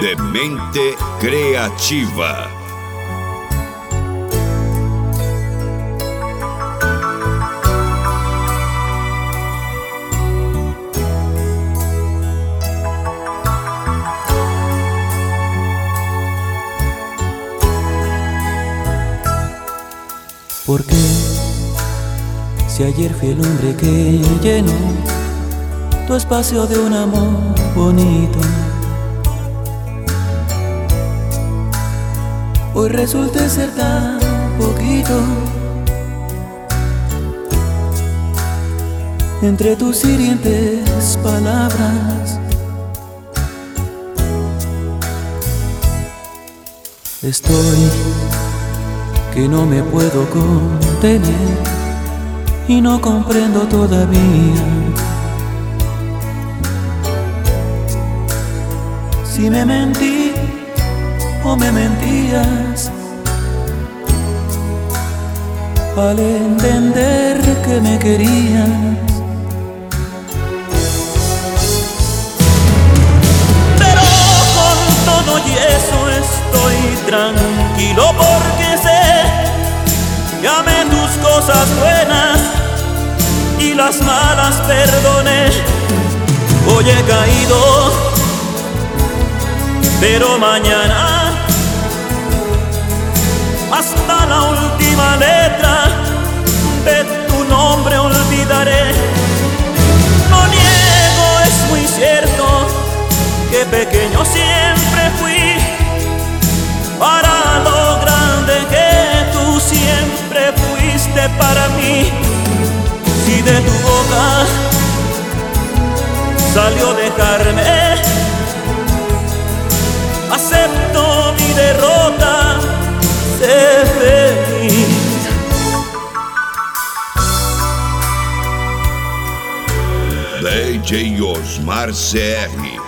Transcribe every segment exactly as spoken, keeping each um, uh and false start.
Demente Creativa. ¿Por qué? Si ayer fui el hombre que llenó tu espacio de un amor bonito, hoy resulté ser tan poquito. Entre tus hirientes palabras estoy que no me puedo contener y no comprendo todavía si me mentí o me mentías al entender que me querías. Pero con todo y eso estoy tranquilo porque sé que amé tus cosas buenas y las malas perdoné. Hoy he caído, pero mañana hasta la última letra de tu nombre olvidaré. No niego, es muy cierto que pequeño siempre fui para lo grande que tú siempre fuiste para mí. Si de tu boca salió dejarme, acepto mi derrota, sé feliz. D J Osmar C R.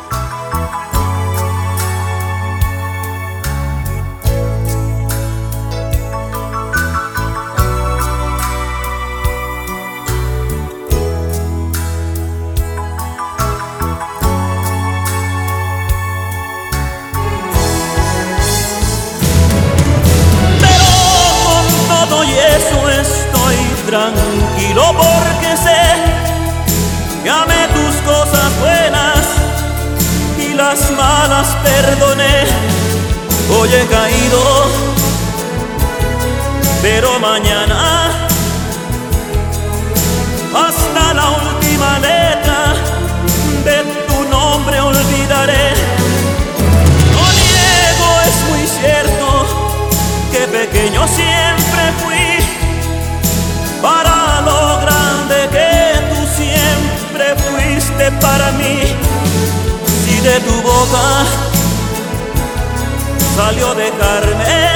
Tranquilo porque sé que amé tus cosas buenas y las malas perdoné. Hoy he caído, pero mañana hasta la última letra de tu nombre olvidaré. No niego, es muy cierto que pequeño siempre fui para lo grande que tú siempre fuiste para mí. Si de tu boca salió dejarme,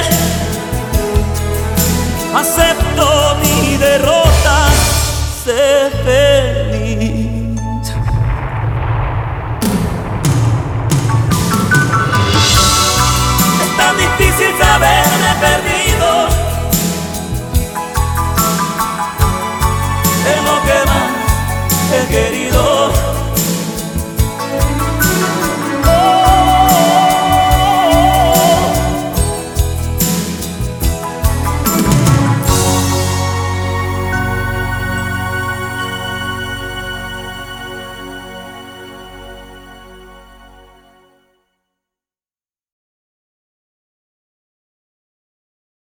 acepto mi derrota, sé feliz. Es tan difícil saberme perdido de lo que más he querido.